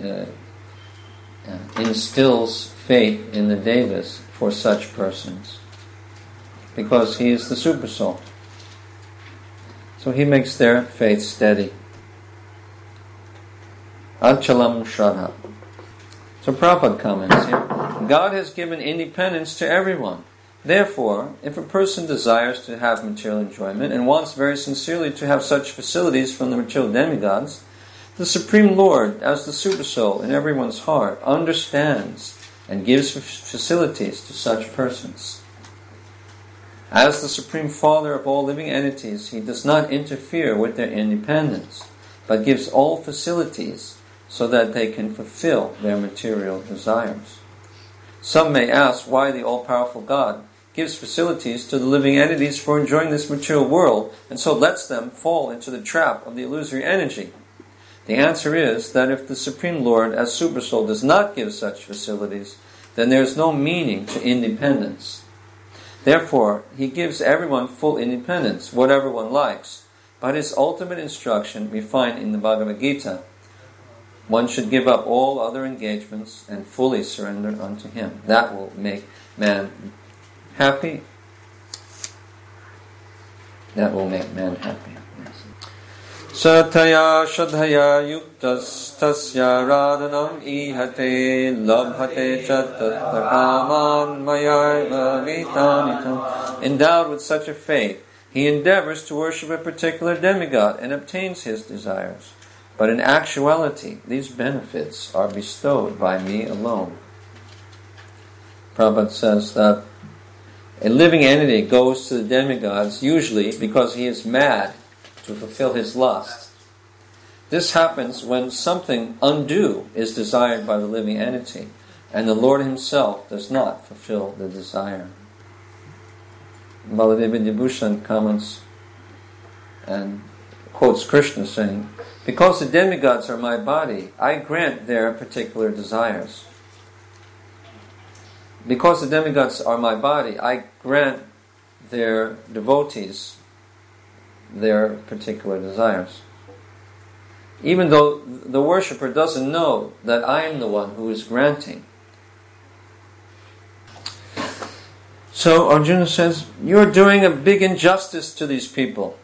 instills faith in the devas for such persons, because he is the Super Soul. So he makes their faith steady. Achalam Shraddha. So Prabhupada comments here, God has given independence to everyone. Therefore, if a person desires to have material enjoyment and wants very sincerely to have such facilities from the material demigods, the Supreme Lord, as the Super Soul in everyone's heart, understands and gives facilities to such persons. As the Supreme Father of all living entities, he does not interfere with their independence, but gives all facilities so that they can fulfill their material desires. Some may ask why the all-powerful God gives facilities to the living entities for enjoying this material world, and so lets them fall into the trap of the illusory energy. The answer is that if the Supreme Lord, as Super Soul, does not give such facilities, then there is no meaning to independence. Therefore, he gives everyone full independence, whatever one likes. But his ultimate instruction we find in the Bhagavad Gita. One should give up all other engagements and fully surrender unto him. That will make man happy. That will make man happy. Sataya shadhaya yuktas tasya radhanam ihate labhate chatatakaman mayaiva vitanitam. Endowed with such a faith, he endeavors to worship a particular demigod and obtains his desires. But in actuality, these benefits are bestowed by me alone. Prabhupada says that a living entity goes to the demigods usually because he is mad to fulfill his lust. This happens when something undue is desired by the living entity, and the Lord himself does not fulfill the desire. Baladeva Vibhushan comments and quotes Krishna saying, because the demigods are my body, I grant their particular desires. Because the demigods are my body, I grant their devotees their particular desires. even though the worshipper doesn't know that I am the one who is granting. So Arjuna says, you're doing a big injustice to these people.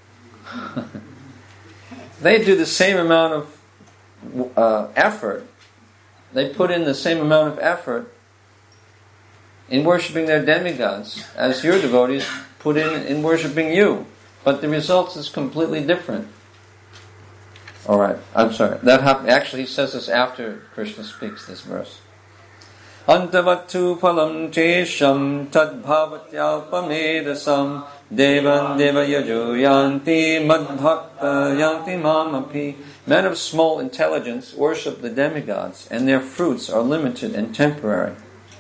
They do the same amount of effort. They put in the same amount of effort in worshipping their demigods as your devotees put in worshipping you. But the result is completely different. Alright, I'm sorry. That actually he says this after Krishna speaks this verse. Antavattu phalam chesham tad bhavatyalpamedasam devan devayajo yanti madbhakta yanti mamapi. Men of small intelligence worship the demigods, and their fruits are limited and temporary.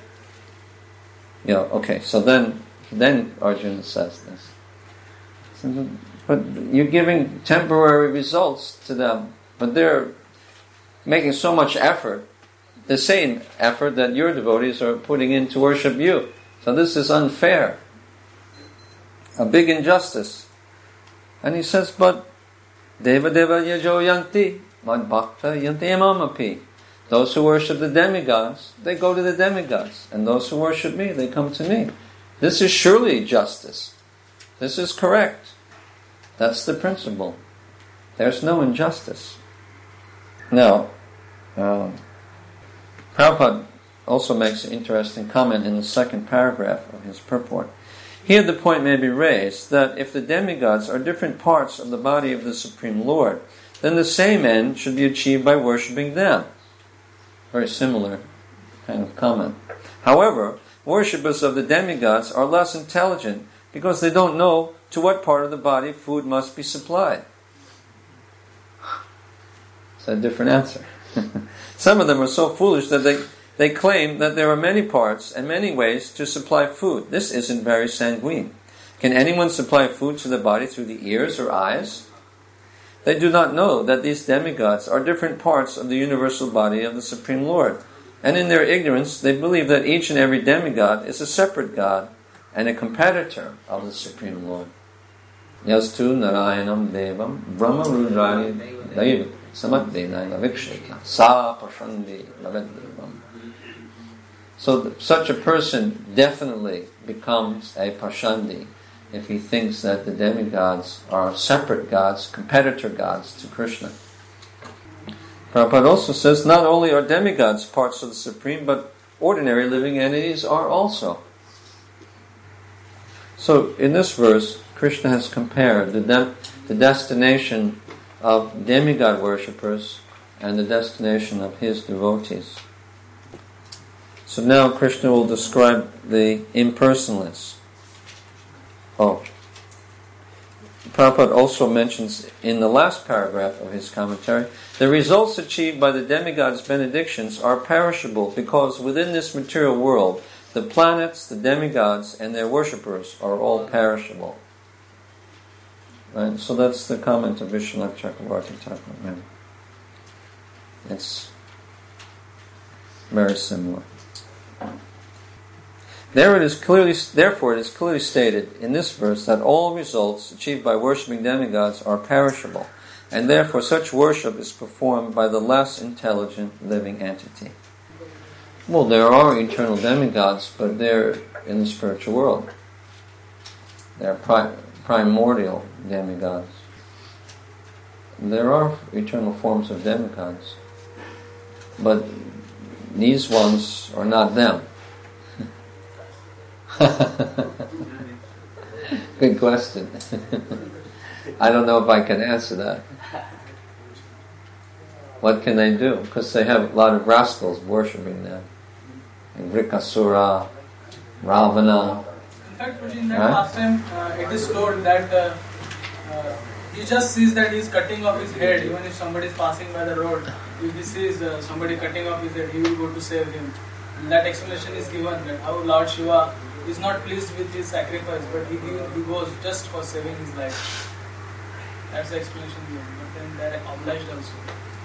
So then Arjuna says this. But you're giving temporary results to them, but they're making so much effort, the same effort that your devotees are putting in to worship you. So this is unfair, a big injustice. And he says, but Deva Deva Yajo Yanti, Mad Bhakta Yanti Amamapi. Those who worship the demigods, they go to the demigods. And those who worship me, they come to me. This is surely justice. This is correct. That's the principle. There's no injustice. Now, Prabhupada also makes an interesting comment in the second paragraph of his purport. Here the point may be raised that if the demigods are different parts of the body of the Supreme Lord, then the same end should be achieved by worshipping them. Very similar kind of comment. However, worshippers of the demigods are less intelligent because they don't know to what part of the body food must be supplied. It's a different answer. Some of them are so foolish that they claim that there are many parts and many ways to supply food. This isn't very sanguine. Can anyone supply food to the body through the ears or eyes? They do not know that these demigods are different parts of the universal body of the Supreme Lord. And in their ignorance, they believe that each and every demigod is a separate god and a competitor of the Supreme Lord. Yastu Narayanam Devam Brahma Rudrani Daiva Samadena Viksheta Sa Pashandi Lavedavam. So such a person definitely becomes a Pashandi if he thinks that the demigods are separate gods, competitor gods to Krishna. Prabhupada also says not only are demigods parts of the Supreme, but ordinary living entities are also. So in this verse, Krishna has compared the destination of demigod worshippers and the destination of his devotees. So now Krishna will describe the impersonalists. Prabhupada also mentions in the last paragraph of his commentary, the results achieved by the demigods' benedictions are perishable because within this material world, the planets, the demigods, and their worshippers are all perishable. Right? So that's the comment of Vishwanath Chakravarti Thakur. It's very similar. Therefore, it is clearly stated in this verse that all results achieved by worshipping demigods are perishable, and therefore such worship is performed by the less intelligent living entity. Well, there are eternal demigods, but they're in the spiritual world. They're primordial demigods. There are eternal forms of demigods, but these ones are not them. Good question. I don't know if I can answer that. What can they do? Because they have a lot of rascals worshipping them. Vrikasura, Ravana. In fact, in that last time, it is told that he just sees that he is cutting off his head. Even if somebody is passing by the road, if he sees somebody cutting off his head, he will go to save him. And that explanation is given that how Lord Shiva is not pleased with his sacrifice, but he goes just for saving his life. That's the explanation given. But then they are obliged also.